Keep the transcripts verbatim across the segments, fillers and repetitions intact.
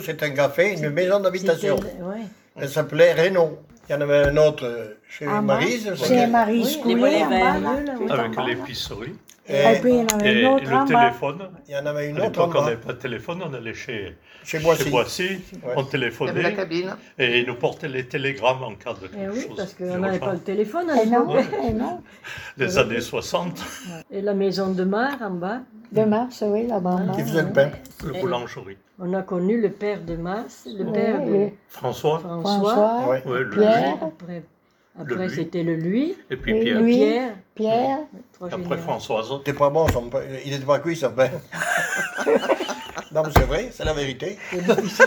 C'est un café, une maison d'habitation. Ouais. Elle s'appelait Renault. Il y en avait un autre chez Ah, Maryse. Chez Marie Oui, Coulet, les volets en bas, verts, là. là, oui. Tout en Avec bas, là. l'épicerie. Et Et puis il y en avait Et une autre le en bas. téléphone. il y en avait une À autre en l'époque, on bas, n'avait pas de téléphone, on allait chez, chez Boissy. Boissy, Ouais. on Il y avait la téléphonait cabine. et ils nous portaient les télégrammes en cas de quelque Eh oui, chose. parce qu'on d'urgent. n'avait pas le téléphone à Et non, l'époque. et non. Les années soixante, Et la maison de Mar en bas, De mars, oui, là-bas en bas. Qui faisait le pain. le Et- boulangerie. on a connu le père de Mars, le Oui, père de oui. François, François. François, Ouais. ouais, le Pierre. Après, Le après lui. c'était le lui, et puis Oui, Pierre. le lui. Pierre. Pierre. Trois Après générations. Françoise. C'était pas bon, son pain. Il n'était pas cuit, son pain. Non, mais c'est vrai, c'est la vérité. C'est difficile.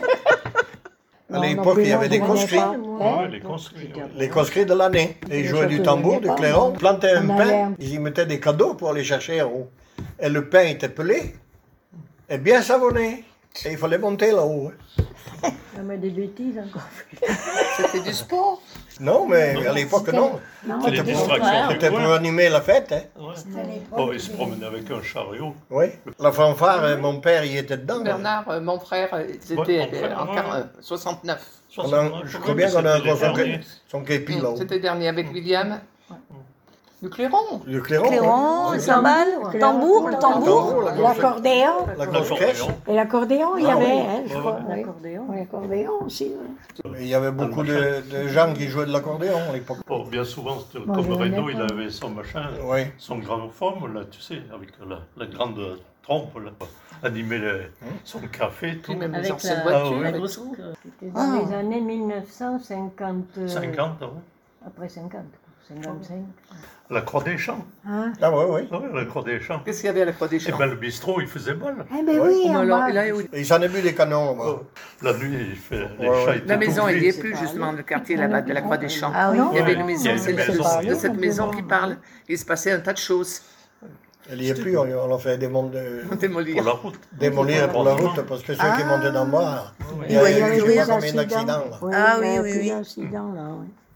À Non, l'époque, non plus, il y avait non, des je connais conscrits. pas. Moi, Hein? Ouais, les conscrits. j'étais ouais. à- Les conscrits de l'année. Et ils jouaient du Je tambour, connais du pas, clairon, moi. plantaient un On pain, allait- ils y mettaient des cadeaux pour aller chercher en haut. Et le pain était pelé, et bien savonné. Et il fallait monter là-haut. On met des bêtises encore. C'était du sport. Non, mais à l'époque, non. Non, C'est les C'était distractions. pour, c'était pour animer la fête. Hein. Ouais. c'était l'époque Oh, ils se des- promenaient avec un chariot. Oui. La fanfare, euh, mon père y était dedans. Bernard, euh, mon frère, euh, ils Ouais, étaient mon frère, en ouais. quar- euh, soixante-neuf. On a- je crois bien qu'on a C'était les encore son, derniers. son képi là-haut. C'était le dernier avec William. Du clairon. Le clairon. Clairon, ouais. cymbale, tambour, le tambour. Tambour, la grosse- L'accordéon. La grosse caisse. Et l'accordéon, il y Ah avait, oui. hein, je Ouais, crois. ouais. Oui. L'accordéon. Oui, l'accordéon aussi. oui. Il y avait beaucoup de, de gens qui jouaient de l'accordéon à l'époque. Oh, bien souvent, c'était Moi, je comme connais Renaud, il pas. avait son machin, Oui. son gramophone, là, tu sais, avec la, la grande trompe, là, animer le- son café, tout. Puis même les Avec anciennes la, voitures. Ah oui. la avec grosse tout. queue. C'était dans Ah. les années mille neuf cent cinquante. cinquante, hein. Après cinquante, cinquante-cinq. La Croix des Champs. Hein? Ah oui, oui. Ah oui, la Croix des Champs. Qu'est-ce qu'il y avait à la Croix des Et Champs? ben le bistrot, il faisait mal. Eh ben Ouais. oui, Oh, mais en alors, bas. et là, où- Et ils en a bu des canons. moi. La nuit, il fait, les Ouais, chats ouais. étaient La maison, tout il n'y est gris. plus, justement, le quartier là-bas de la Croix des Champs. Ah oui. Non. Il y avait Ouais, une maison, il y a une c'est maison. de, de cette maison qui parle. Il se passait un tas de choses. Elle n'y est plus, on, on a fait démon- de- Pour Démolir. la route. démolir pour la route parce que ceux qui montaient d'en bas, il y Il y a avait eu je sais des pas combien accidents. d'accidents. là. Oui, Ah il y oui, avait oui, plus oui. d'accidents, là, oui.